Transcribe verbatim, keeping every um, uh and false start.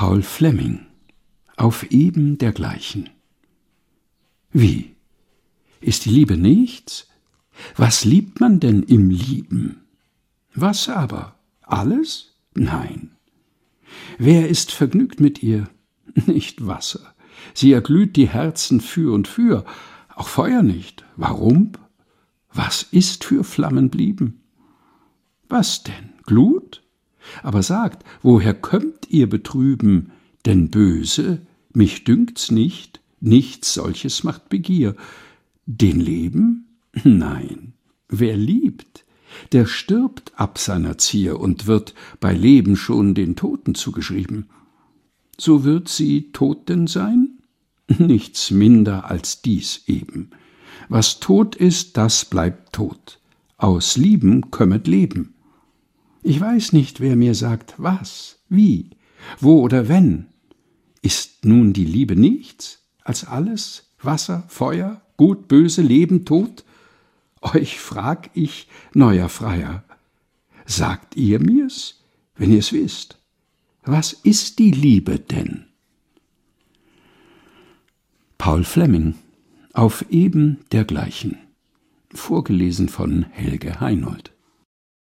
Paul Fleming, auf eben dergleichen. Wie? Ist die Liebe nichts? Was liebt man denn im Lieben? Was aber? Alles? Nein. Wer ist vergnügt mit ihr? Nicht Wasser. Sie erglüht die Herzen für und für, auch Feuer nicht. Warum? Was ist für Flammen blieben? Was denn? Glut? Aber sagt, woher kömmt ihr Betrüben? Denn böse, mich dünkt's nicht, nichts solches macht Begier. Den Leben? Nein. Wer liebt, der stirbt ab seiner Zier und wird bei Leben schon den Toten zugeschrieben. So wird sie tot denn sein? Nichts minder als dies eben. Was tot ist, das bleibt tot. Aus Lieben kömmet Leben. Ich weiß nicht, wer mir sagt, was, wie, wo oder wenn. Ist nun die Liebe nichts als alles, Wasser, Feuer, Gut, Böse, Leben, Tod? Euch frag ich, neuer Freier, sagt ihr mir's, wenn ihr's wisst? Was ist die Liebe denn? Paul Fleming, auf eben dergleichen. Vorgelesen von Helge Heinold.